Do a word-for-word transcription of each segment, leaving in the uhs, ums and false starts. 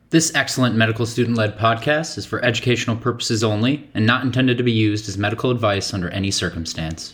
This excellent medical student-led podcast is for educational purposes only and not intended to be used as medical advice under any circumstance.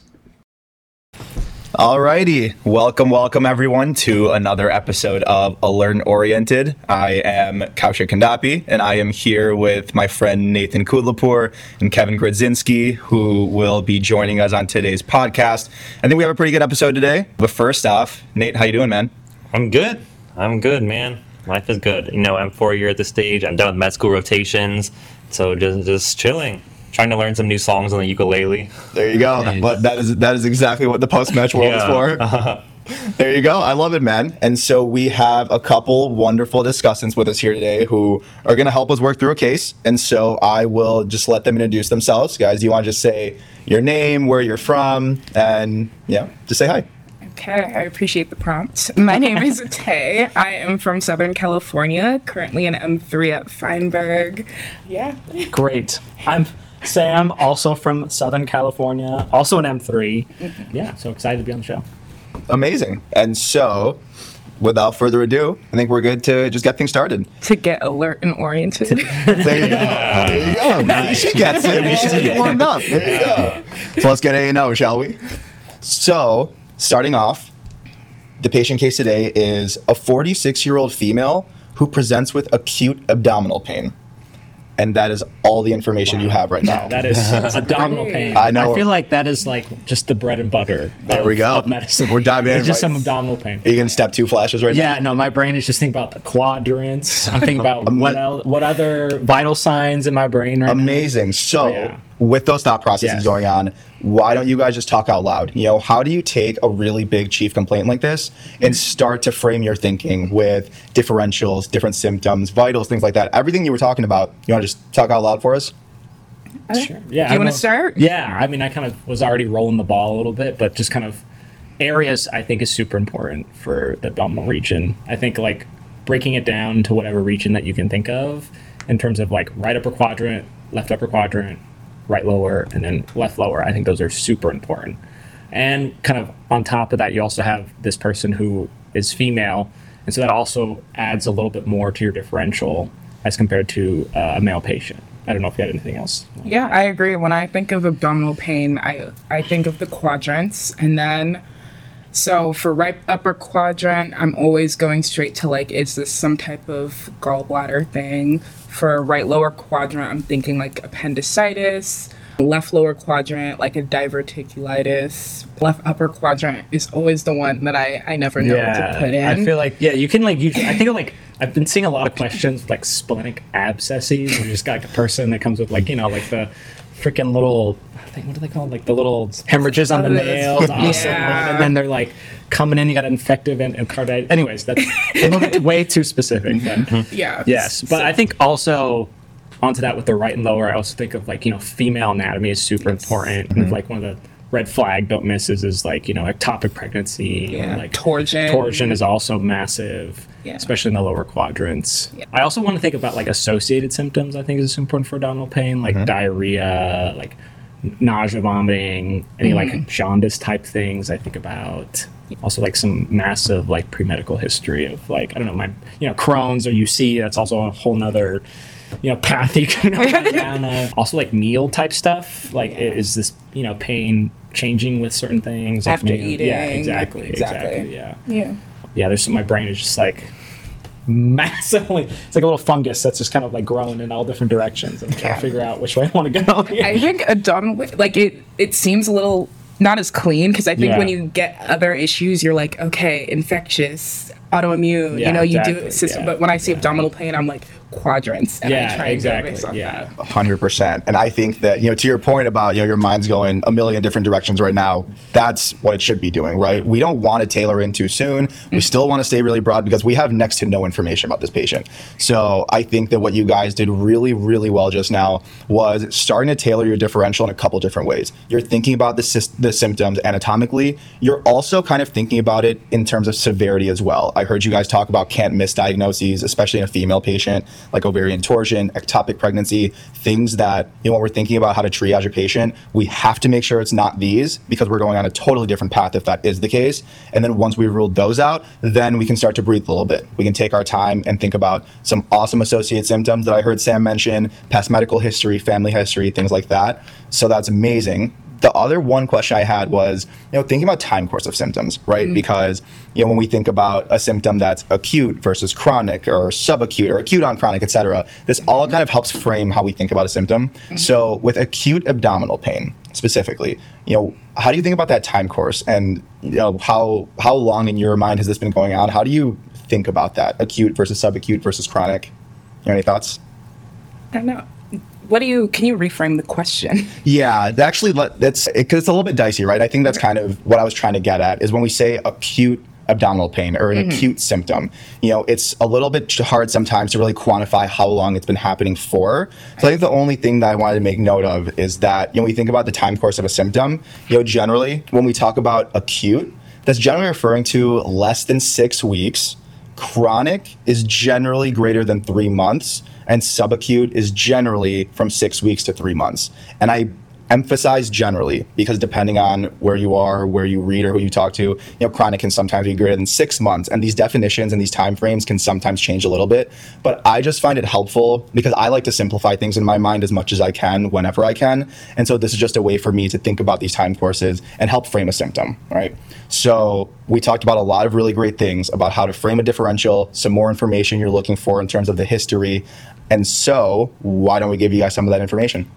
Alrighty, welcome, welcome everyone to another episode of Alert and Oriented. I am Kaushik Kandapi, and I am here with my friend Nathan Kudlapur and Kevin Grodzinski, who will be joining us on today's podcast. I think we have a pretty good episode today. But first off, Nate, how you doing, man? I'm good. I'm good, man. Life is good. You know, I'm four year at this stage. I'm done with med school rotations, so just just chilling. Trying to learn some new songs on the ukulele. There you go. Nice. But that is that is exactly what the post-match world yeah. is for. Uh-huh. There you go. I love it, man. And so we have a couple wonderful discussants with us here today who are going to help us work through a case. And so I will just let them introduce themselves. Guys, do you want to just say your name, where you're from, and yeah, just say hi. Okay, I appreciate the prompt. My name is Tay. I am from Southern California, currently in M three at Feinberg. Yeah. Great. I'm Sam, also from Southern California, also in M three. Mm-hmm. Yeah, so excited to be on the show. Amazing. And so, without further ado, I think we're good to just get things started. To get alert and oriented. There you go. There you go. Nice. She gets it. We should get warmed up. There you go. So let's get A and O, shall we? So, starting off, the patient case today is a forty-six-year-old female who presents with acute abdominal pain. And that is all the information wow. you have right now. Yeah, that is abdominal pain. I know. I feel like that is like just the bread and butter. There of, we go. Of medicine. We're diving in. It's just right. some abdominal pain. Are you getting step two flashes right yeah, now? Yeah, no, my brain is just thinking about the quadrants. I'm thinking about what else, what other vital signs in my brain right Amazing. now. Amazing. So, yeah. with those thought processes yes. going on, why don't you guys just talk out loud? You know, how do you take a really big chief complaint like this and start to frame your thinking with differentials, different symptoms, vitals, things like that? Everything you were talking about, you want to just talk out loud for us? Sure. Yeah. Do you want to start? Yeah. I mean, I kind of was already rolling the ball a little bit, but just kind of areas I think is super important for the abdominal region. I think like breaking it down to whatever region that you can think of in terms of like right upper quadrant, left upper quadrant, right lower, and then left lower. I think those are super important. And kind of on top of that, you also have this person who is female, and so that also adds a little bit more to your differential as compared to uh, a male patient. I don't know if you had anything else. Yeah, I agree. When I think of abdominal pain, I I think of the quadrants, and then so for right upper quadrant, I'm always going straight to like, is this some type of gallbladder thing? For right lower quadrant, I'm thinking like appendicitis. Left lower quadrant, like a diverticulitis. Left upper quadrant is always the one that I, I never know yeah, what to put in. I feel like, yeah, you can like, you, I think of like, I've been seeing a lot of questions like splenic abscesses. You just got like a person that comes with like, you know, like the freaking little, I think, what do they call it? Like the little hemorrhages on the nails. Awesome. Yeah. And then they're like coming in, you got infective and, and carditis. Anyways, that's a little bit way too specific. But, yeah. Yes. But so, I think also onto that with the right and lower, I also think of like, you know, female anatomy is super yes. important. Mm-hmm. And like one of the red flag don't misses is like, you know, ectopic pregnancy. Yeah. Or like torsion. Torsion is also massive, yeah. especially in the lower quadrants. Yeah. I also want to think about like associated symptoms. I think is important for abdominal pain, like mm-hmm. diarrhea, like nausea, vomiting, any mm-hmm. like jaundice type things I think about. Also like some massive like pre-medical history of like, I don't know, my, you know, Crohn's or U C, that's also a whole nother, you know, path you can go down. Uh, also like meal type stuff, like is this, you know, pain changing with certain things? After like, eating. Yeah, exactly, exactly. Exactly, yeah. Yeah. Yeah, there's some, my brain is just like massively, it's like a little fungus that's just kind of like growing in all different directions. I'm trying yeah. to figure out which way I want to go. Yeah. I think abdominal, like it, it seems a little not as clean because I think yeah. when you get other issues, you're like, okay, infectious, autoimmune, yeah, you know, you exactly, do system. yeah. But when I see yeah. abdominal pain, I'm like quadrants. And yeah, I try exactly. and go yeah, one hundred percent. And I think that, you know, to your point about, you know, your mind's going a million different directions right now, that's what it should be doing, right? We don't want to tailor in too soon. We still want to stay really broad because we have next to no information about this patient. So I think that what you guys did really, really well just now was starting to tailor your differential in a couple different ways. You're thinking about the, sy- the symptoms anatomically. You're also kind of thinking about it in terms of severity as well. I heard you guys talk about can't miss diagnoses, especially in a female patient, like ovarian torsion, ectopic pregnancy, things that, you know, when we're thinking about how to triage a patient, we have to make sure it's not these, because we're going on a totally different path if that is the case. And then once we've ruled those out, then we can start to breathe a little bit. We can take our time and think about some awesome associated symptoms that I heard Sam mention, past medical history, family history, things like that. So that's amazing. The other one question I had was, you know, thinking about time course of symptoms, right? Mm-hmm. Because, you know, when we think about a symptom that's acute versus chronic or subacute or acute on chronic, et cetera, this all kind of helps frame how we think about a symptom. Mm-hmm. So with acute abdominal pain specifically, you know, how do you think about that time course? And, you know, how how long in your mind has this been going on? How do you think about that, acute versus subacute versus chronic? You have any thoughts? I don't know. What do you, can you reframe the question? Yeah, actually, that's because it's a little bit dicey, right? I think that's kind of what I was trying to get at, is when we say acute abdominal pain or an mm-hmm. acute symptom, you know, it's a little bit hard sometimes to really quantify how long it's been happening for. So I think the only thing that I wanted to make note of is that, you know, when we think about the time course of a symptom, you know, generally when we talk about acute, that's generally referring to less than six weeks. Chronic is generally greater than three months. And subacute is generally from six weeks to three months. And I emphasize generally because depending on where you are, where you read, or who you talk to, you know, chronic can sometimes be greater than six months. And these definitions and these timeframes can sometimes change a little bit. But I just find it helpful because I like to simplify things in my mind as much as I can, whenever I can. And so this is just a way for me to think about these time courses and help frame a symptom, right? So we talked about a lot of really great things about how to frame a differential, some more information you're looking for in terms of the history. And so why don't we give you guys some of that information?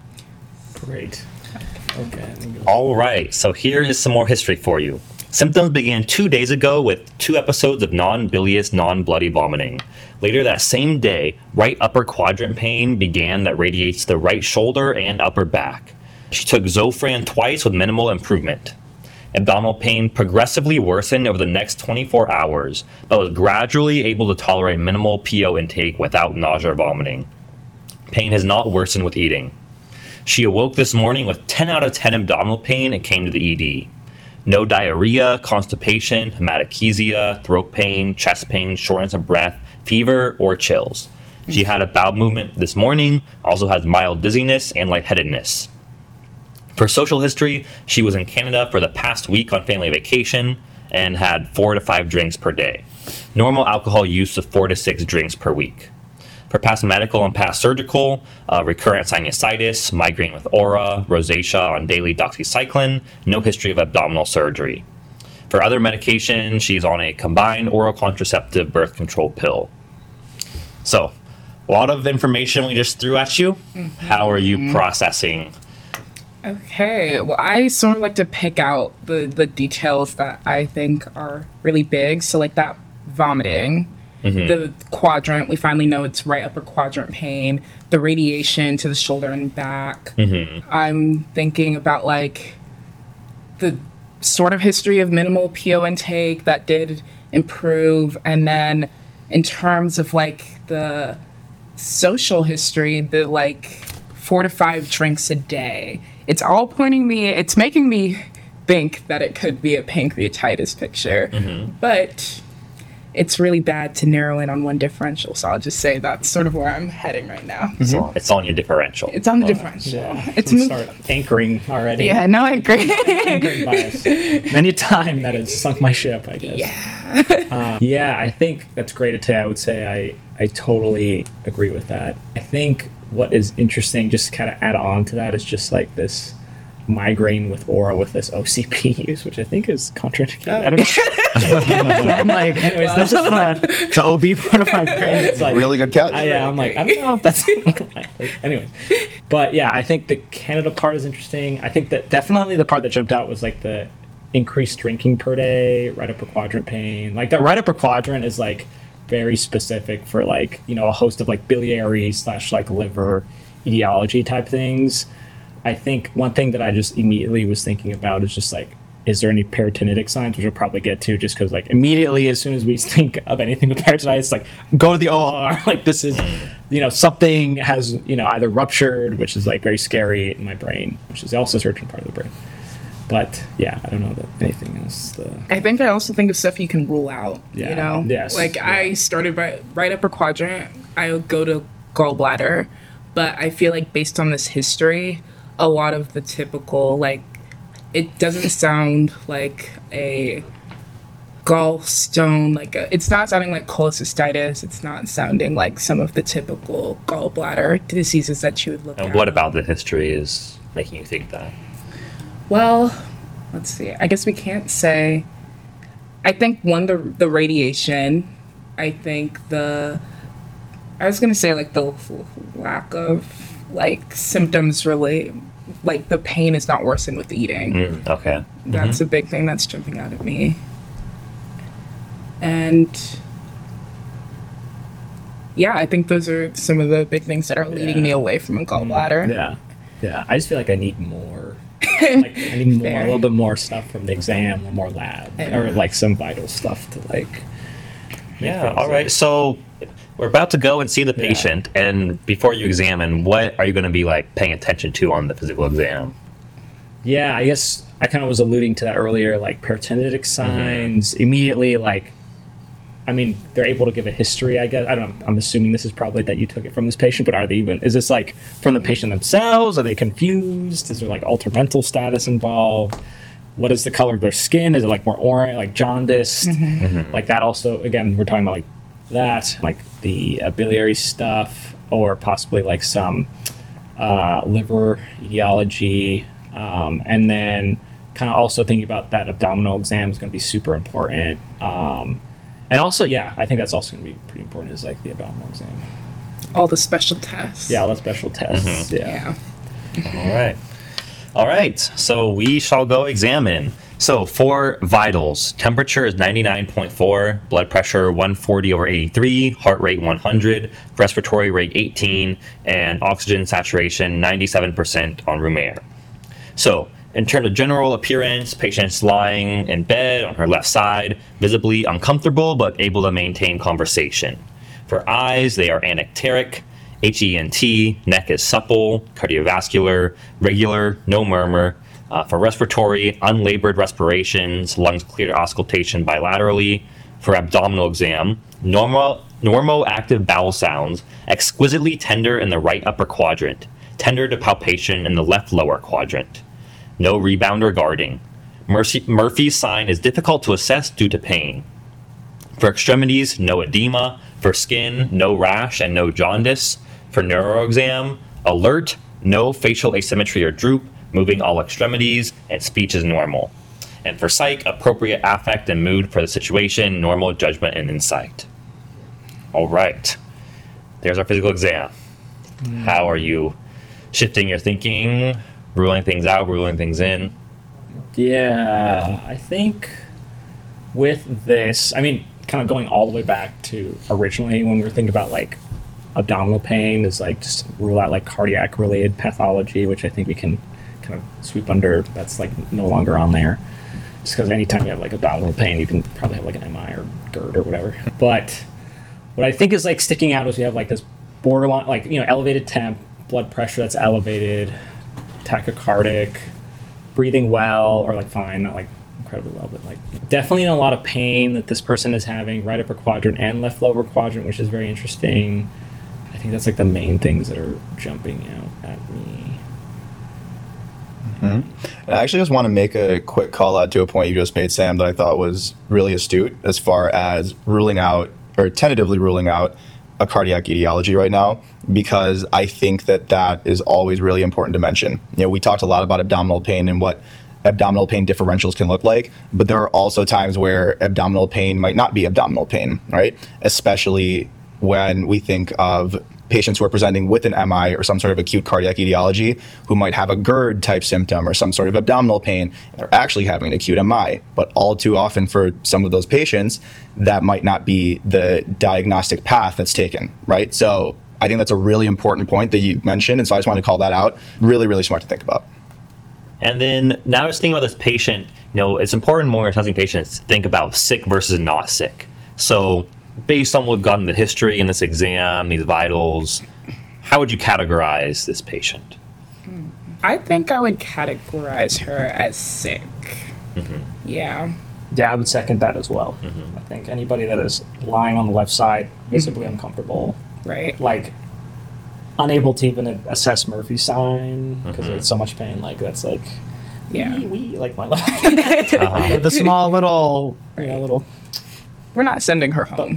Great. Okay. All right. So here is some more history for you. Symptoms began two days ago with two episodes of non-bilious, non-bloody vomiting. Later that same day, right upper quadrant pain began that radiates the right shoulder and upper back. She took Zofran twice with minimal improvement. Abdominal pain progressively worsened over the next twenty-four hours, but was gradually able to tolerate minimal P O intake without nausea or vomiting. Pain has not worsened with eating. She awoke this morning with ten out of ten abdominal pain and came to the E D. No diarrhea, constipation, hematochezia, throat pain, chest pain, shortness of breath, fever, or chills. She had a bowel movement this morning, also has mild dizziness and lightheadedness. For social history, she was in Canada for the past week on family vacation and had four to five drinks per day. Normal alcohol use of four to six drinks per week. For past medical and past surgical, uh, recurrent sinusitis, migraine with aura, rosacea on daily doxycycline, no history of abdominal surgery. For other medication, she's on a combined oral contraceptive birth control pill. So, a lot of information we just threw at you. Mm-hmm. How are you mm-hmm. processing? Okay, well, I sort of like to pick out the, the details that I think are really big. So, like that vomiting, mm-hmm. the quadrant, we finally know it's right upper quadrant pain, the radiation to the shoulder and back. Mm-hmm. I'm thinking about like the sort of history of minimal P O intake that did improve. And then in terms of like the social history, the like four to five drinks a day. It's all pointing me, it's making me think that it could be a pancreatitis picture, mm-hmm. but it's really bad to narrow in on one differential. So I'll just say that's sort of where I'm heading right now. Mm-hmm. So it's on your differential. It's on the well, differential. Yeah. It's we start anchoring already. Yeah, no, I agree. Anchoring bias. Many a time that has sunk my ship, I guess. Yeah. um, yeah, I think that's great to I would say I, I totally agree with that. I think what is interesting, just to kind of add on to that, is just like this migraine with aura with this O C P use, which I think is contraindicated. Oh. I don't know. I'm like, anyways, wow. That's just fun. The O B part of my brain. It's like, really good catch. I, yeah, I'm like, I don't know if that's anyways. But yeah, I think the Canada part is interesting. I think that definitely the part that jumped out was like the increased drinking per day, right upper quadrant pain. Like that right upper quadrant is like very specific for like, you know, a host of like biliary slash like liver etiology type things. I think one thing that I just immediately was thinking about is just like, is there any peritonitic signs, which we'll probably get to, just because like immediately as soon as we think of anything with peritonitis, like go to the O R, like this is, you know, something has, you know, either ruptured, which is like very scary in my brain, which is also a certain part of the brain. But yeah, I don't know that anything else. The, I think I also think of stuff you can rule out. Yeah. You know, Yes. like Yeah. I started right right upper quadrant. I would go to gallbladder, but I feel like based on this history, a lot of the typical like it doesn't sound like a gallstone. Like a, it's not sounding like cholecystitis. It's not sounding like some of the typical gallbladder diseases that you would look at. And what about the history is making you think that? Well, let's see. I guess we can't say. I think one the the radiation. I think the. I was gonna say like the lack of like symptoms really, like the pain is not worsened with eating. Mm, okay. That's a big thing that's jumping out at me. And yeah, I think those are some of the big things that are leading Yeah. me away from a gallbladder. yeah, yeah. I just feel like I need more. Like I need more, Fair. a little bit more stuff from the exam, or more lab, or like some vital stuff to like. Yeah, things all right. like- So we're about to go and see the patient, and before you examine, what are you going to be like paying attention to on the physical exam? Yeah, I guess I kind of was alluding to that earlier, like peritonitic signs. Immediately, like, I mean, they're able to give a history, I guess. I don't know. I'm assuming this is probably that you took it from this patient, but are they even, is this like from the patient themselves? Are they confused? Is there like altered mental status involved? What is the color of their skin? Is it like more orange, like jaundiced? Like that also, again, we're talking about like that, like the uh, biliary stuff, or possibly like some uh, liver etiology. Um, and then kind of also thinking about that abdominal exam is going to be super important. Um, and also, yeah, I think that's also going to be pretty important is like the abdominal exam. All the special tests. Yeah, all the special tests. Yeah. Yeah. All right. All right. So we shall go examine. So for vitals, temperature is ninety-nine point four, blood pressure one forty over eighty-three, heart rate one hundred, respiratory rate eighteen, and oxygen saturation ninety-seven percent on room air. So in terms of general appearance, patient's lying in bed on her left side, visibly uncomfortable but able to maintain conversation. For eyes, they are anecteric, H E N T, neck is supple, cardiovascular, regular, no murmur. Uh, for respiratory, unlabored respirations, lungs clear to auscultation bilaterally. For abdominal exam, normal, normal active bowel sounds, exquisitely tender in the right upper quadrant, tender to palpation in the left lower quadrant. No rebound or guarding. Murphy, Murphy's sign is difficult to assess due to pain. For extremities, no edema. For skin, no rash and no jaundice. For neuroexam, alert, no facial asymmetry or droop, moving all extremities, and speech is normal. And for psych, appropriate affect and mood for the situation, normal judgment and insight. All right. There's our physical exam. How are you shifting your thinking, ruling things out, ruling things in? Yeah, I think with this, I mean, kind of going all the way back to originally when we were thinking about like abdominal pain is like just rule out like cardiac related pathology, which I think we can kind of sweep under. That's like no longer on there. Just because anytime you have like abdominal pain, you can probably have like an M I or GERD or whatever. But what I think is like sticking out is we have like this borderline, like, you know, elevated temp, blood pressure that's elevated, tachycardic, breathing well or like fine, not like incredibly well, but like definitely in a lot of pain that this person is having, right upper quadrant and left lower quadrant, which is very interesting. I think that's like the main things that are jumping out at me. I actually just want to make a quick call out to a point you just made, Sam, that I thought was really astute as far as ruling out or tentatively ruling out a cardiac etiology right now, because I think that that is always really important to mention. You know, we talked a lot about abdominal pain and what abdominal pain differentials can look like, but there are also times where abdominal pain might not be abdominal pain, right? Especially when we think of patients who are presenting with an M I or some sort of acute cardiac etiology who might have a GERD type symptom or some sort of abdominal pain. They're actually having an acute M I, but all too often for some of those patients, that might not be the diagnostic path that's taken, right? So I think that's a really important point that you mentioned, and so I just wanted to call that out. Really, really smart to think about. And then now just thinking about this patient, you know, it's important when we're assessing patients to think about sick versus not sick. So based on what we've gotten the history in this exam, these vitals, how would you categorize this patient? I think I would categorize her as sick. Mm-hmm. Yeah. Yeah, I would second that as well. Mm-hmm. I think anybody that is lying on the left side, visibly Mm-hmm. uncomfortable, Right. like unable to even assess Murphy's sign because Mhm. it's so much pain. Like that's like, Yeah. wee, wee, like my uh, the small little, you know, little. We're not sending her home.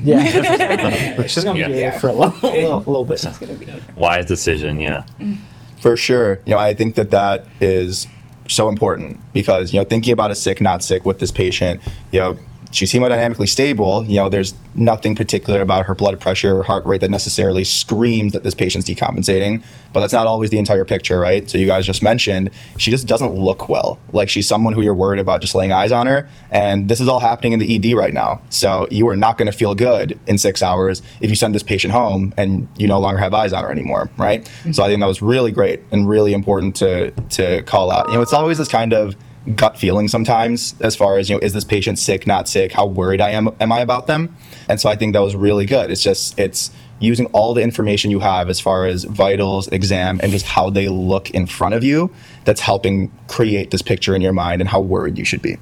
Yeah, she's gonna be Yeah. here for a little, little, little bit. It's gonna be. Wise decision, yeah. For sure. You know, I think that that is so important because, you know, thinking about a sick, not sick with this patient, you know, she's hemodynamically stable. You know, there's nothing particular about her blood pressure or heart rate that necessarily screams that this patient's decompensating, but that's not always the entire picture, right? So you guys just mentioned she just doesn't look well. Like she's someone who you're worried about just laying eyes on her. And this is all happening in the E D right now. So you are not going to feel good in six hours if you send this patient home and you no longer have eyes on her anymore, right? Mm-hmm. So I think that was really great and really important to to call out. You know, it's always this kind of gut feeling sometimes as far as, you know, is this patient sick, not sick, how worried I am am I about them? And so I think that was really good. It's just it's using all the information you have as far as vitals, exam, and just how they look in front of you that's helping create this picture in your mind and how worried you should be.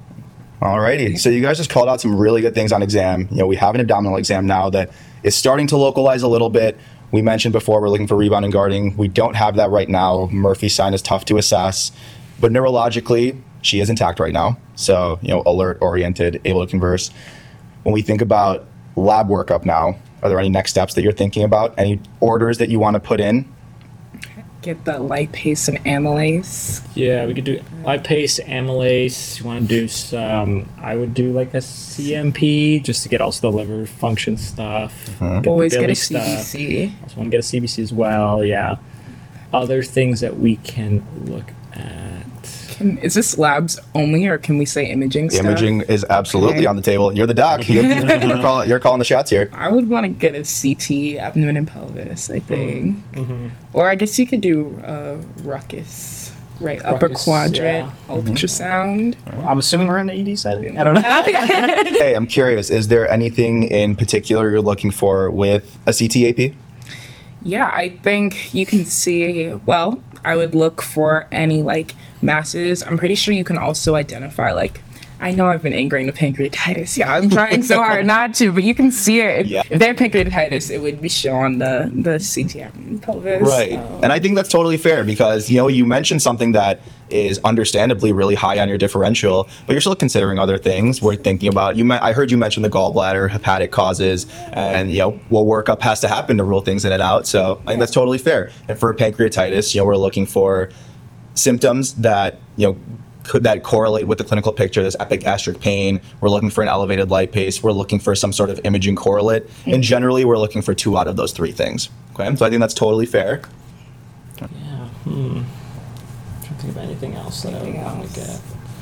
Alrighty, so you guys just called out some really good things on exam. You know, we have an abdominal exam now that is starting to localize a little bit. We mentioned before we're looking for rebound and guarding. We don't have that right now. Murphy's sign is tough to assess. But neurologically, she is intact right now. So, you know, alert, oriented, able to converse. When we think about lab workup now, are there any next steps that you're thinking about? Any orders that you want to put in? Get the lipase and amylase. Yeah, we could do lipase, amylase. You want to do some? I would do like a C M P just to get also the liver function stuff. Uh-huh. the Always get Billy a C B C. Also want to get a C B C as well. Yeah. Other things that we can look at. Can, is this labs only, or can we say imaging The stuff? imaging is absolutely Okay. on the table. You're the doc. You're, you're, calling, you're calling the shots here. I would want to get a C T, abdomen and pelvis, I think. Mm-hmm. Or I guess you could do uh, ruckus, right? Upper Ruckus, quadrant, yeah. ultrasound. I'm assuming we're in the E D setting. I don't know. Hey, I'm curious. Is there anything in particular you're looking for with a C T A P? Yeah, I think you can see, well, I would look for any like masses. I'm pretty sure you can also identify like, I know I've been ingrained with pancreatitis. Yeah, I'm trying so hard not to, but you can see it. If, Yeah. if they have pancreatitis, it would be shown on the, the C T abdomen pelvis. Right. So- And I think that's totally fair because, you know, you mentioned something that is understandably really high on your differential, but you're still considering other things. We're thinking about, you. Me- I heard you mention the gallbladder, hepatic causes, and, you know, well, workup has to happen to rule things in and out. So I think that's totally fair. And for pancreatitis, you know, we're looking for symptoms that, you know, could that correlate with the clinical picture? There's epigastric pain. We're looking for an elevated lipase. We're looking for some sort of imaging correlate. And generally, we're looking for two out of those three things. Okay, so I think that's totally fair. Yeah. Hmm. Trying to think of anything else that I would Anything want to else? get.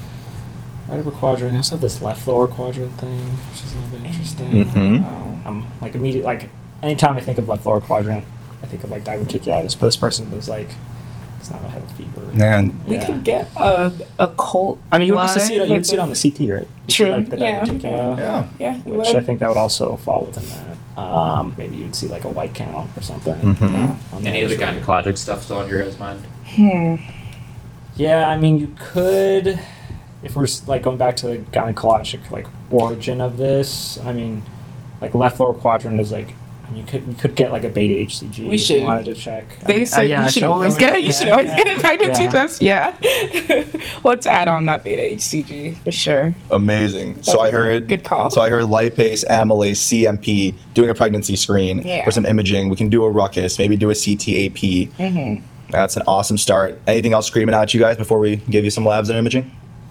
Right upper quadrant. I also have this left lower quadrant thing, which is a little bit interesting. Mhm. Oh. I'm like immediate like anytime I think of left lower quadrant, I think of like diverticulitis. But this person was like, it's not gonna have a fever. Man, We Yeah. could get a, a cult. I mean, you would also blood see it. You with would see it on the C T, right? You see, True, like, the yeah. diverticula, yeah. Yeah, you Which would. I think that would also fall within that. Um, maybe you'd see like a white count or something. Mhm. on Any of the X-ray. gynecologic stuff still on your guys' mind? Hmm. Yeah, I mean, you could, if we're s- like going back to the gynecologic like origin of this. I mean, like left lower quadrant is like, I mean, you could you could get like a beta H C G. We if should. you wanted to check. They Uh, said yeah, I you should should- always get it. You should always get a pregnancy Yeah. test. Yeah. Let's add on that beta H C G for sure. Amazing. So I heard Good call. So I heard lipase, amylase, C M P, doing a pregnancy screen Yeah. for some imaging. We can do a ruckus, maybe do a C T A P. Mm-hmm. That's an awesome start. Anything else screaming out you guys before we give you some labs and imaging?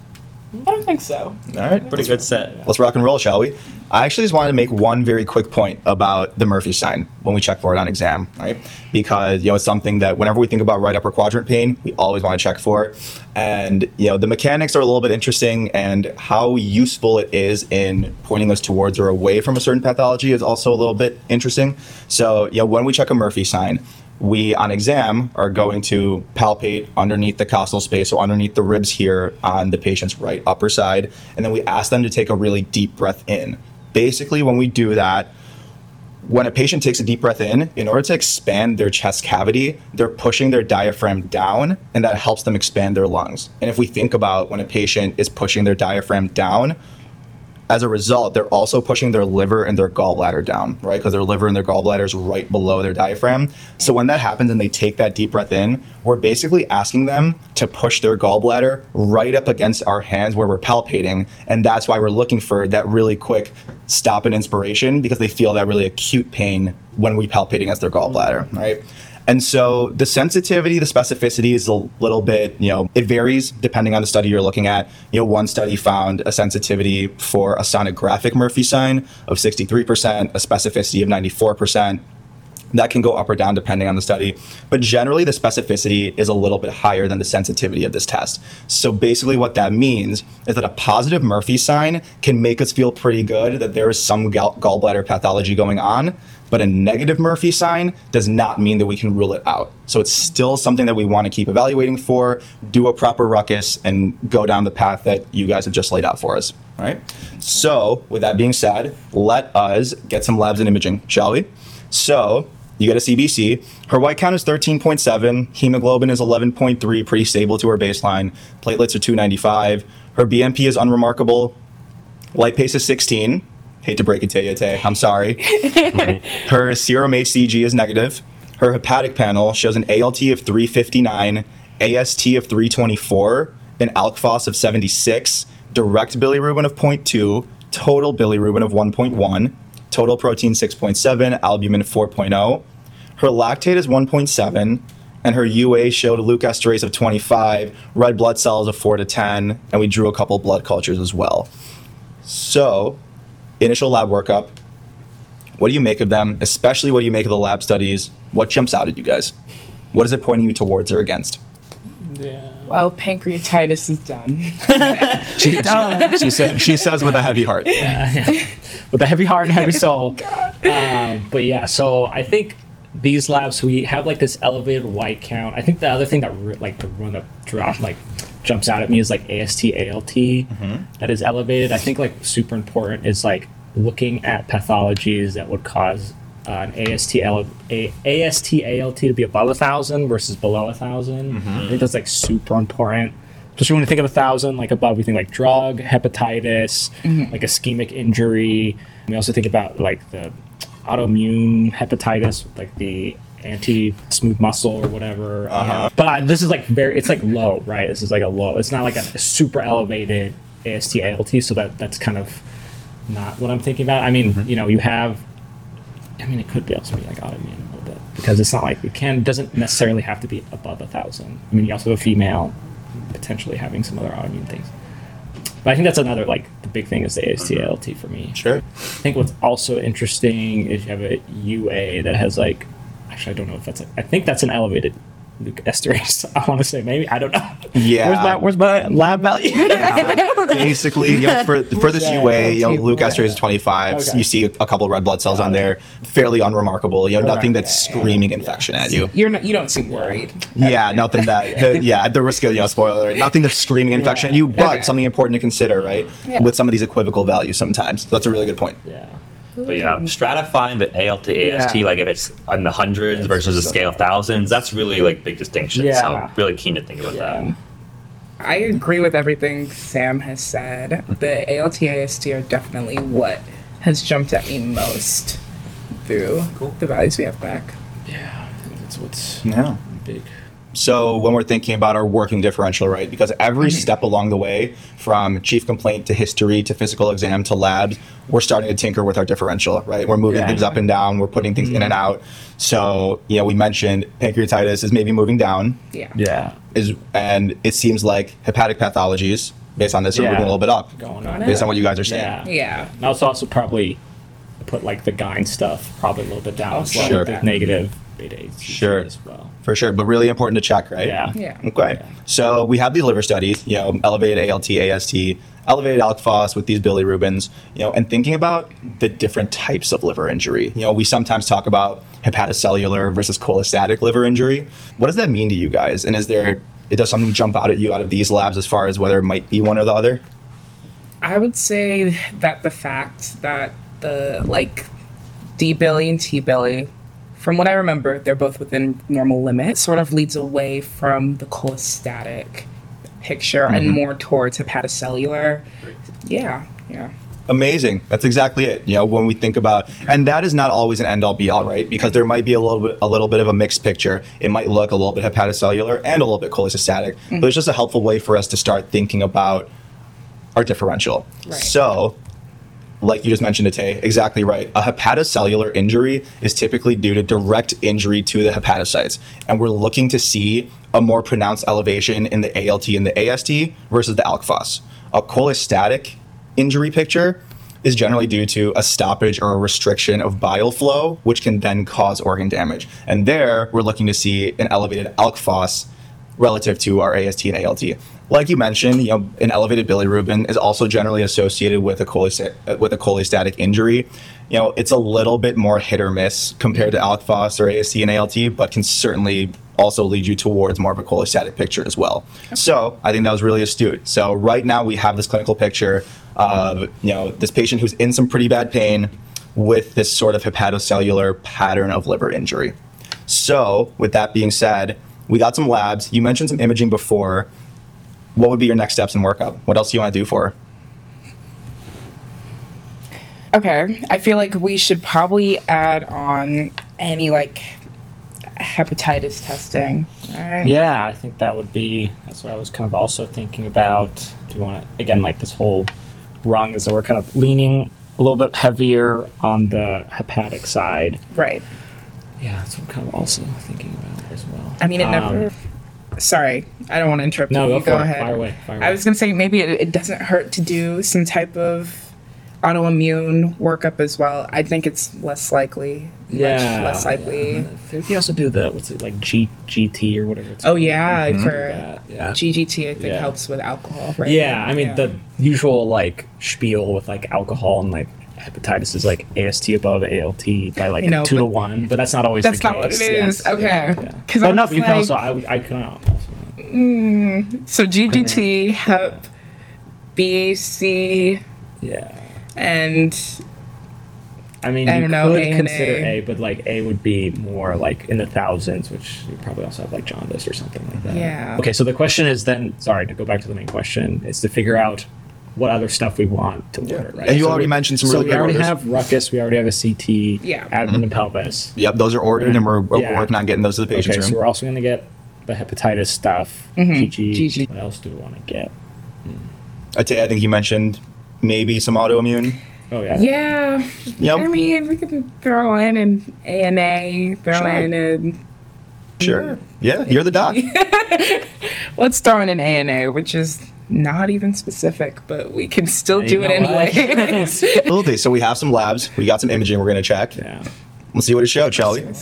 I don't think so. All right. Pretty good set. Let's rock and roll, shall we? I actually just wanted to make one very quick point about the Murphy sign when we check for it on exam, right? Because, you know, it's something that whenever we think about right upper quadrant pain, we always want to check for. And, you know, the mechanics are a little bit interesting, and how useful it is in pointing us towards or away from a certain pathology is also a little bit interesting. So, you know, when we check a Murphy sign, we on exam are going to palpate underneath the costal space, so underneath the ribs here on the patient's right upper side, and then we ask them to take a really deep breath in. Basically, when we do that, when a patient takes a deep breath in, in order to expand their chest cavity, they're pushing their diaphragm down, and that helps them expand their lungs. And if we think about when a patient is pushing their diaphragm down, as a result, they're also pushing their liver and their gallbladder down, right? Because their liver and their gallbladder is right below their diaphragm. So when that happens and they take that deep breath in, we're basically asking them to push their gallbladder right up against our hands where we're palpating. And that's why we're looking for that really quick stop and inspiration, because they feel that really acute pain when we palpate against their gallbladder, right? And so the sensitivity, the specificity is a little bit, you know, it varies depending on the study you're looking at. You know, one study found a sensitivity for a sonographic Murphy sign of sixty-three percent, a specificity of ninety-four percent. That can go up or down depending on the study. But generally, the specificity is a little bit higher than the sensitivity of this test. So basically what that means is that a positive Murphy sign can make us feel pretty good that there is some gall- gallbladder pathology going on. But a negative Murphy sign does not mean that we can rule it out. So it's still something that we want to keep evaluating for, do a proper ruckus, and go down the path that you guys have just laid out for us. All right. So with that being said, let us get some labs and imaging, shall we? So you get a C B C. Her white count is thirteen point seven. Hemoglobin is eleven point three, pretty stable to her baseline. Platelets are two ninety-five. Her B M P is unremarkable. Lipase is sixteen. Hate to break it to you, Tay. I'm sorry. Her serum H C G is negative. Her hepatic panel shows an A L T of three fifty-nine, A S T of three twenty-four, an alk phos of seventy-six, direct bilirubin of zero point two, total bilirubin of one point one, total protein six point seven, albumin four point oh. Her lactate is one point seven, and her U A showed a leukoesterase of twenty-five, red blood cells of four to ten, and we drew a couple blood cultures as well. So, initial lab workup. What do you make of them? Especially what do you make of the lab studies? What jumps out at you guys? What is it pointing you towards or against? Yeah. Well, pancreatitis is done. She, she, she, said, she says with a heavy heart. With a heavy heart and heavy soul. Um, but yeah, so I think these labs, we have like this elevated white count. I think the other thing that re- like the run up drop like jumps out at me is like A S T, A L T mm-hmm. that is elevated. I think like super important is like looking at pathologies that would cause uh, an A S T, L- a- A S T, A L T to be above a thousand versus below a thousand. Mm-hmm. I think that's like super important. Especially when we think of a thousand, like above, we think like drug, hepatitis, mm-hmm. like ischemic injury. We also think about like the autoimmune hepatitis, like the anti-smooth muscle or whatever. Uh-huh. But this is like very, it's like low, right? This is like a low. It's not like a super elevated A S T, A L T, so that that's kind of not what I'm thinking about. I mean, mm-hmm. you know, you have, I mean, it could be also be like autoimmune a little bit because it's not like it can, it doesn't necessarily have to be above a thousand. I mean, you also have a female potentially having some other autoimmune things. But I think that's another, like, the big thing is the A S T, A L T for me. Sure. I think what's also interesting is you have a U A that has, like, actually, I don't know if that's, a, I think that's an elevated leukoesterase. I want to say maybe, I don't know. Yeah. Where's my, where's my lab value? Basically, you know, for, for this U A, you know, leukoesterase is twenty-five. Okay. You see a couple red blood cells on there. Fairly unremarkable. You know, nothing that's screaming infection at you. You're not, you don't seem worried. Yeah, nothing that, the, yeah, at the risk of, you know, spoiler, nothing that's screaming infection at you, but Okay. something important to consider, right? Yeah. With some of these equivocal values sometimes. So that's a really good point. Yeah. But yeah, stratifying the A L T, A S T, Yeah. like if it's in the hundreds versus a scale of thousands, that's really like big distinction. Yeah. So I'm really keen to think about Yeah. that. I agree with everything Sam has said. The A L T, A S T are definitely what has jumped at me most through the values we have back. Yeah. I think that's what's Yeah. big. So when we're thinking about our working differential, right, because every step along the way, from chief complaint to history to physical exam to labs, we're starting to tinker with our differential, right? We're moving Yeah. things up and down. We're putting things in and out. So, you know, we mentioned pancreatitis is maybe moving down, Yeah. Yeah. is, and it seems like hepatic pathologies, based on this, are Yeah. moving a little bit up, Going on. based on what you guys are saying. Yeah. Yeah. And also, also probably put like the Gyne stuff probably a little bit down Oh, as well. sure. With negative beta H C G Sure. as well. For sure, but really important to check, right? Yeah. Yeah. Okay. So we have these liver studies, you know, elevated A L T, A S T, elevated alk phos with these bilirubins, you know, and thinking about the different types of liver injury. You know, we sometimes talk about hepatocellular versus cholestatic liver injury. What does that mean to you guys? And is there, it does something jump out at you out of these labs as far as whether it might be one or the other? I would say that the fact that the like D Billy and T Billy, from what I remember, they're both within normal limits. Sort of leads away from the cholestatic picture and more towards hepatocellular. Yeah, yeah. Amazing. That's exactly it. You know, when we think about, and that is not always an end all be all, right? Because there might be a little bit, a little bit of a mixed picture. It might look a little bit hepatocellular and a little bit cholestatic, mm-hmm. but it's just a helpful way for us to start thinking about our differential. Right. So, like you just mentioned, Ate, exactly right. A hepatocellular injury is typically due to direct injury to the hepatocytes, and we're looking to see a more pronounced elevation in the A L T and the A S T versus the alk phos. A cholestatic injury picture is generally due to a stoppage or a restriction of bile flow, which can then cause organ damage. And there, we're looking to see an elevated alk phos relative to our A S T and A L T. Like you mentioned, you know, an elevated bilirubin is also generally associated with a cholestat- with a cholestatic injury. You know, it's a little bit more hit or miss compared to alk phos or A S T and A L T, but can certainly also lead you towards more of a cholestatic picture as well. So I think that was really astute. So right now we have this clinical picture of, you know, this patient who's in some pretty bad pain with this sort of hepatocellular pattern of liver injury. So with that being said, we got some labs. You mentioned some imaging before. What would be your next steps in workup? What else do you want to do for her? Okay, I feel like we should probably add on any like hepatitis testing. Right? Yeah, I think that would be, that's what I was kind of also thinking about. Do you want to, again, like this whole rung is that we're kind of leaning a little bit heavier on the hepatic side. Right. Yeah, that's what I'm kind of also thinking about as well. I mean, it Um, never. Sorry, I don't want to interrupt No, you. go You for it. ahead. Fire away, fire away. I was going to say maybe it, it doesn't hurt to do some type of autoimmune workup as well. I think it's less likely. Yeah. Much less likely. Yeah. If you also do the, what's it, like G, GT or whatever it's Oh, called. yeah. Something For like that, yeah. G G T, I think Yeah. helps with alcohol, right? Yeah, I mean, Yeah. the usual, like, spiel with, like, alcohol and, like, hepatitis is, like, A S T above A L T by, like, You know, two to but one, but that's not always That's the not what case. it is. Yes, Okay. yeah, yeah. 'Cause But I'm no, just you can like- also, I, I can also. So G G T, Hep, B, C, Yeah. and I mean, I you don't know, could A and consider A. A, but, like, A would be more, like, in the thousands, which you probably also have, like, jaundice or something like that. Yeah. Okay, so the question is then, sorry, to go back to the main question, is to figure out what other stuff we want to order, right? And you So already we- mentioned some so really we good already orders. have ruckus, we already have a C T, Yeah. abdomen and pelvis. Yep, those are ordered, and we're, we're Yeah. working on getting those to the patient's Okay, so room. we're also going to get the hepatitis stuff, G G. G G. What else do we want to get? I t- I think you mentioned maybe some autoimmune. Oh, yeah. yeah. Yep. I mean, we can throw in an A N A, throw Sure. in an. Sure. Yeah, you're the doc. Let's throw in an A N A, which is not even specific, but we can still do You it know what? anyway. Absolutely. So we have some labs. We got some imaging we're going to check. Yeah. Let's see what it showed, shall we?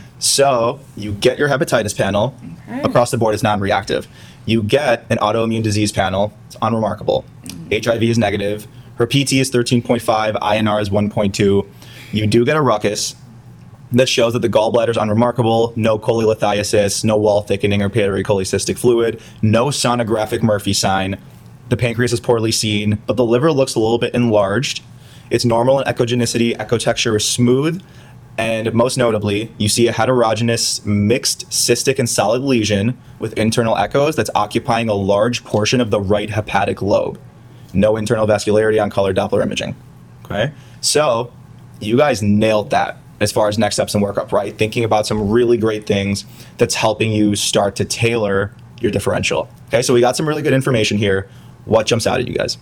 So you get your hepatitis panel. Across the board, it's non-reactive. You get an autoimmune disease panel. It's unremarkable. H I V is negative. Her P T is thirteen point five. I N R is one point two. You do get a ruckus that shows that the gallbladder is unremarkable. No cholelithiasis, no wall thickening or pituitary cholecystic fluid. No sonographic Murphy sign. The pancreas is poorly seen, but the liver looks a little bit enlarged. It's normal in echogenicity. Echo texture is smooth. And most notably, you see a heterogeneous, mixed cystic and solid lesion with internal echoes that's occupying a large portion of the right hepatic lobe. No internal vascularity on color Doppler imaging. Okay? So, you guys nailed that as far as next steps in workup, right? Thinking about some really great things that's helping you start to tailor your differential. Okay, so we got some really good information here. What jumps out at you guys?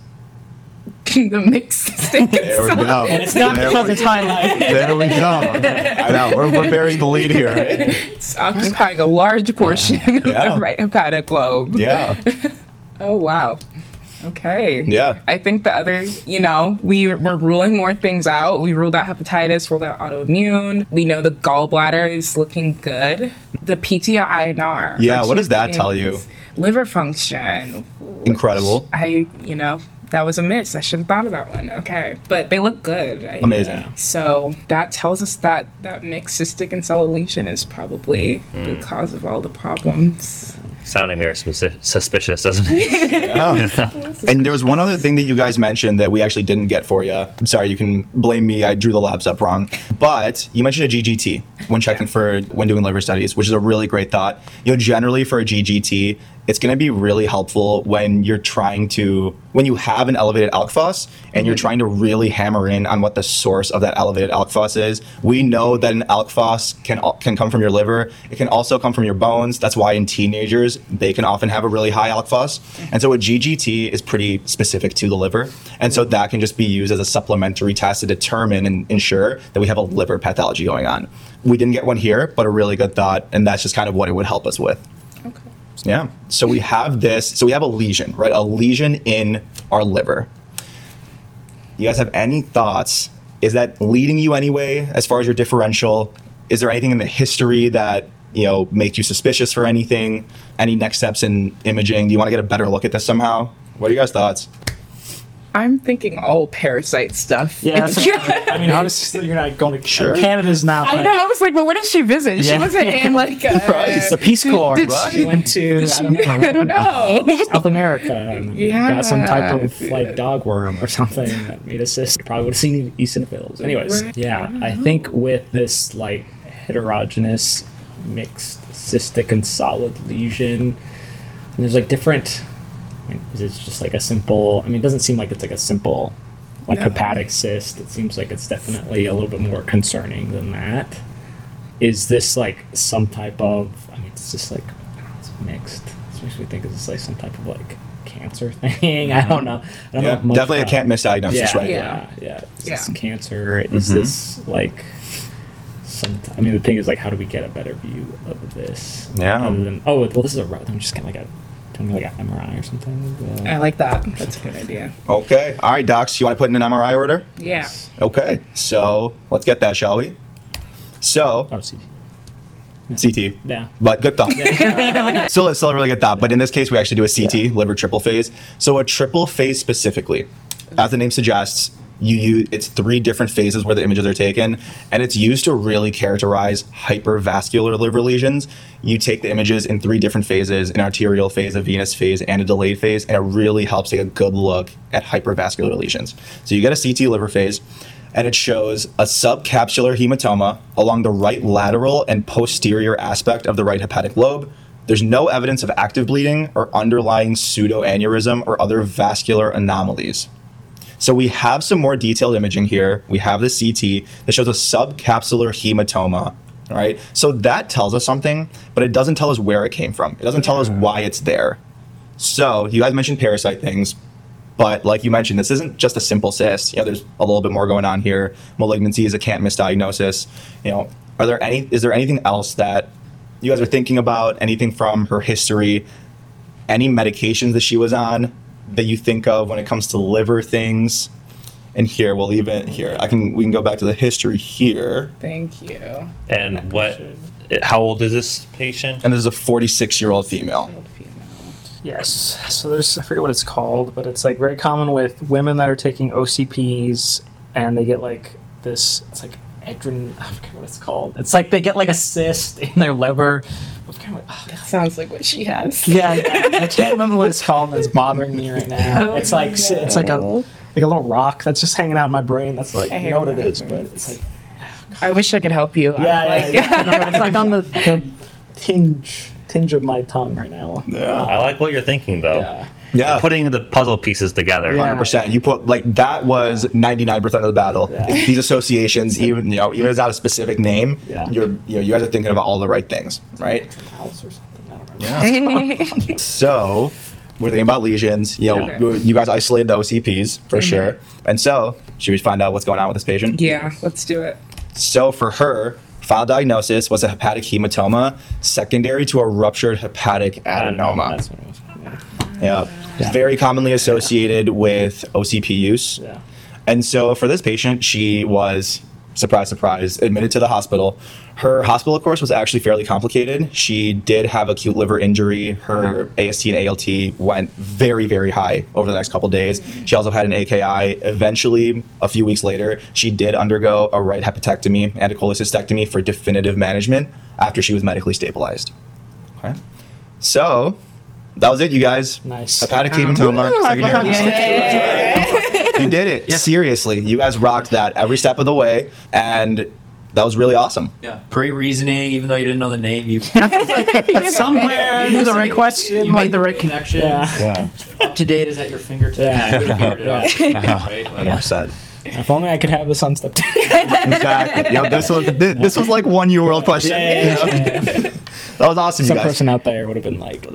The mixed stick. There we go. And it's not There because we- it's highlighted. There we go. I know, we're, we're burying the lead here. Right? It's occupying a large portion of Yeah. the right hepatic lobe. Yeah. Oh, wow. Okay. Yeah. I think the other, you know, we we're ruling more things out. We ruled out hepatitis, ruled out autoimmune. We know the gallbladder is looking good. The P T I N R. Yeah, are what two does that tell you? things. Liver function. Incredible. I, you know, that was a miss. I should have thought of that one. Okay. But they look good. I- Amazing. So that tells us that that mixed cystic and solid lesion is probably Mm. the cause of all the problems. Sounding very speci- suspicious, doesn't it? And there was one other thing that you guys mentioned that we actually didn't get for you. I'm sorry, you can blame me. I drew the labs up wrong. But you mentioned a G G T when checking for when doing liver studies, which is a really great thought. You know, generally for a G G T, it's going to be really helpful when you're trying to, when you have an elevated alk phos and you're trying to really hammer in on what the source of that elevated alk phos is. We know that an alk phos can can come from your liver. It can also come from your bones. That's why in teenagers, they can often have a really high alk phos. And so a G G T is pretty specific to the liver. And so that can just be used as a supplementary test to determine and ensure that we have a liver pathology going on. We didn't get one here, but a really good thought. And that's just kind of what it would help us with. Okay. Yeah. So we have this. So we have a lesion, right? A lesion in our liver. You guys have any thoughts? Is that leading you anyway as far as your differential? Is there anything in the history that, you know, makes you suspicious for anything? Any next steps in imaging? Do you want to get a better look at this somehow? What are your guys' thoughts? I'm thinking all parasite stuff. Yeah, that's I mean, honestly, you're not going to Sure. Canada's not. I like- know. I was like, but where did she visit? She Yeah. wasn't in like uh, It's the Peace Corps. did Right. she- She went to I don't know, I don't know. South America and Yeah. got some type of like dog worm or something that made us sick. Probably would have seen eosinophils. Anyways, Right. yeah, I think with this like heterogeneous, mixed, cystic and solid lesion, and there's like different. I mean, is it just like a simple? I mean, it doesn't seem like it's like a simple, like No. hepatic cyst. It seems like it's definitely a little bit more concerning than that. Is this like some type of? I mean, it's just like it's mixed. It makes me think is this like some type of like cancer thing? I don't know. I don't Yeah, know much definitely a about- can't miss diagnosis, yeah, right? Yeah, yeah. Is this Yeah. cancer? Is this like? Some, I mean, the thing is, like, how do we get a better view of this? Yeah. Other than, oh, well, this is a. I'm just getting like a, doing like an M R I or something. Uh, I like that. That's a good idea. Okay. All right, docs. You want to put in an M R I order? Yeah. Okay. So let's get that, shall we? So oh, C T. C T. Yeah. But good thought. still, still a really good thought. But in this case, we actually do a C T, liver triple phase. So a triple phase specifically, as the name suggests, you use it's three different phases where the images are taken, and it's used to really characterize hypervascular liver lesions. You take the images in three different phases: an arterial phase, a venous phase, and a delayed phase, and it really helps take a good look at hypervascular lesions. So you get a C T liver phase, and it shows a subcapsular hematoma along the right lateral and posterior aspect of the right hepatic lobe. There's no evidence of active bleeding or underlying pseudoaneurysm or other vascular anomalies. So we have some more detailed imaging here. We have the C T that shows a subcapsular hematoma, all right? So that tells us something, but it doesn't tell us where it came from. It doesn't tell us why it's there. So you guys mentioned parasite things, but like you mentioned, this isn't just a simple cyst. You know, there's a little bit more going on here. Malignancy is a can't miss diagnosis. You know, are there any, is there anything else that you guys are thinking about? Anything from her history? Any medications that she was on that you think of when it comes to liver things? And here, we'll leave it here. I can, we can go back to the history here. Thank you. And what? How old is this patient? And this is a forty-six year old female. Yes. So there's I forget what it's called, but it's like very common with women that are taking O C Ps and they get like this. It's like adren. I forget what it's called. It's like they get like a cyst in their liver. What kind of- oh, God. Sounds like what she has. Yeah, yeah, I can't remember what it's called. That's bothering me right now. Oh It's like my it's like a God. like a little rock that's just hanging out in my brain. That's like I you know what it hate is, but it's like I wish I could help you. I'm yeah, like, yeah, yeah. No, it's like on the, the tinge tinge of my tongue right now. I like what you're thinking, though. Yeah. Yeah. Putting the puzzle pieces together. Yeah. one hundred percent. You put like that was ninety-nine percent of the battle. Yeah. These associations, even you know, even without a specific name, Yeah. you're you know, you guys are thinking about all the right things, right? House or something. I don't know. So we're thinking about lesions. You know, Okay. you- you guys isolated the O C Ps for sure. And so, should we find out what's going on with this patient? yeah, let's do it. So for her, final diagnosis was a hepatic hematoma secondary to a ruptured hepatic adenoma. That's what it was. Yeah. Yeah. Yeah. Very commonly associated with O C P use. Yeah. And so for this patient, she was, surprise, surprise, admitted to the hospital. Her hospital course was actually fairly complicated. She did have acute liver injury. Her A S T and A L T went very, very high over the next couple days. She also had an A K I. Eventually, a few weeks later, she did undergo a right hepatectomy and a cholecystectomy for definitive management after she was medically stabilized. Okay. So that was it, you guys. Nice. Hepatic hematoma. You did it. Seriously, you guys rocked that every step of the way, and that was really awesome. Yeah. Great reasoning, even though you didn't know the name. You Somewhere knew the right question. You made the right connection. Yeah. Yeah. Up to date is at your fingertips. Yeah. You could've figured it out. Right? Like, Well said. If only I could have the sun step. Exactly. Yo, this was this, this was like one U world question. Yeah, yeah, yeah. That was awesome, Some you guys. person out there would have been like,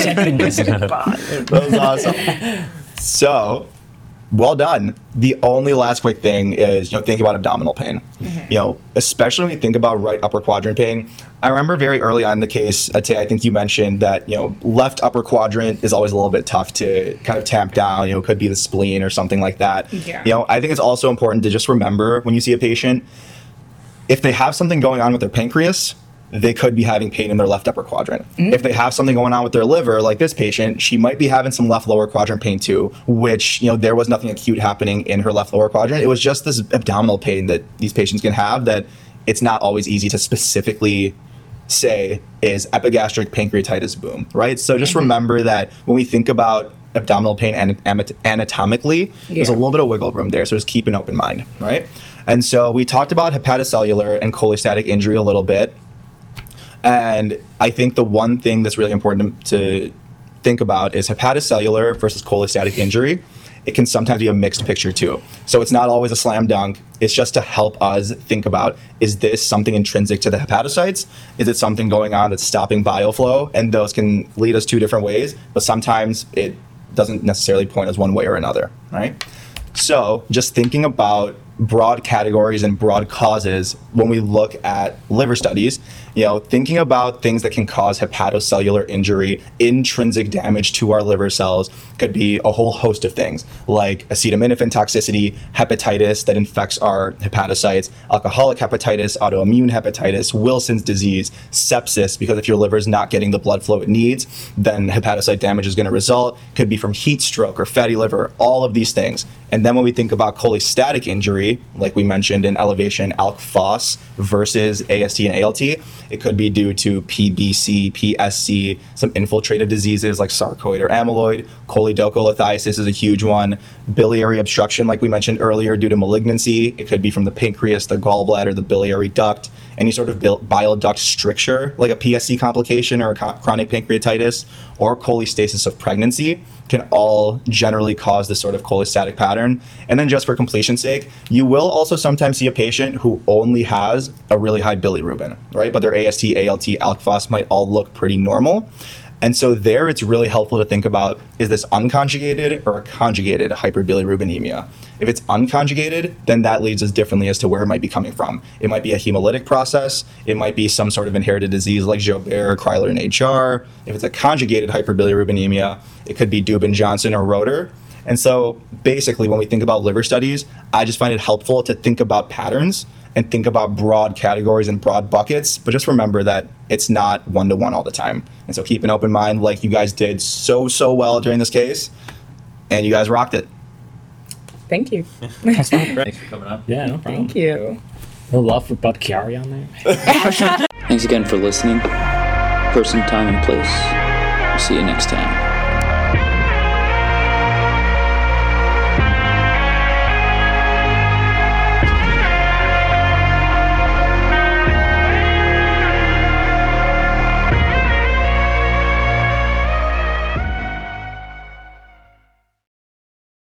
That was awesome. So, well done. The only last quick thing is, you know, think about abdominal pain. Mm-hmm. You know, especially when you think about right upper quadrant pain. I remember very early on in the case, Ate, I think you mentioned that, you know, left upper quadrant is always a little bit tough to kind of tamp down. You know, it could be the spleen or something like that. Yeah. You know, I think it's also important to just remember when you see a patient, if they have something going on with their pancreas, they could be having pain in their left upper quadrant. Mm-hmm. If they have something going on with their liver, like this patient, she might be having some left lower quadrant pain too, which, you know, there was nothing acute happening in her left lower quadrant. It was just this abdominal pain that these patients can have that it's not always easy to specifically say is epigastric pancreatitis boom, right? So just remember that when we think about abdominal pain and anatomically, there's a Yeah. little bit of wiggle room there. So just keep an open mind, right? And so we talked about hepatocellular and cholestatic injury a little bit. And I think the one thing that's really important to think about is hepatocellular versus cholestatic injury. It can sometimes be a mixed picture too. So it's not always a slam dunk. It's just to help us think about, is this something intrinsic to the hepatocytes? Is it something going on that's stopping bioflow? And those can lead us two different ways, but sometimes it doesn't necessarily point us one way or another, right? So just thinking about broad categories and broad causes when we look at liver studies, you know, thinking about things that can cause hepatocellular injury, intrinsic damage to our liver cells could be a whole host of things like acetaminophen toxicity, hepatitis that infects our hepatocytes, alcoholic hepatitis, autoimmune hepatitis, Wilson's disease, sepsis, because if your liver is not getting the blood flow it needs, then hepatocyte damage is going to result. Could be from heat stroke or fatty liver, all of these things. And then when we think about cholestatic injury, like we mentioned in elevation, alk phos versus A S T and A L T, it could be due to P B C, P S C, some infiltrative diseases like sarcoid or amyloid. Choledocholithiasis is a huge one. Biliary obstruction, like we mentioned earlier, due to malignancy. It could be from the pancreas, the gallbladder, the biliary duct, any sort of bil- bile duct stricture, like a P S C complication or a co- chronic pancreatitis, or cholestasis of pregnancy, can all generally cause this sort of cholestatic pattern. And then just for completion's sake, you will also sometimes see a patient who only has a really high bilirubin, right? But their A S T, A L T, alk phos might all look pretty normal. And so there it's really helpful to think about, is this unconjugated or a conjugated hyperbilirubinemia? If it's unconjugated, then that leads us differently as to where it might be coming from. It might be a hemolytic process. It might be some sort of inherited disease like Joubert, Kryler, and H R. If it's a conjugated hyperbilirubinemia, it could be Dubin-Johnson or Roeder. And so basically when we think about liver studies, I just find it helpful to think about patterns and think about broad categories and broad buckets, but just remember that it's not one-to-one all the time. And so keep an open mind like you guys did so, so well during this case, and you guys rocked it. Thank you. That's not great. Thanks for coming up. Yeah, no problem. Thank you. No love for Bud Chiari on there. Thanks again for listening. Person, time, and place. We'll see you next time.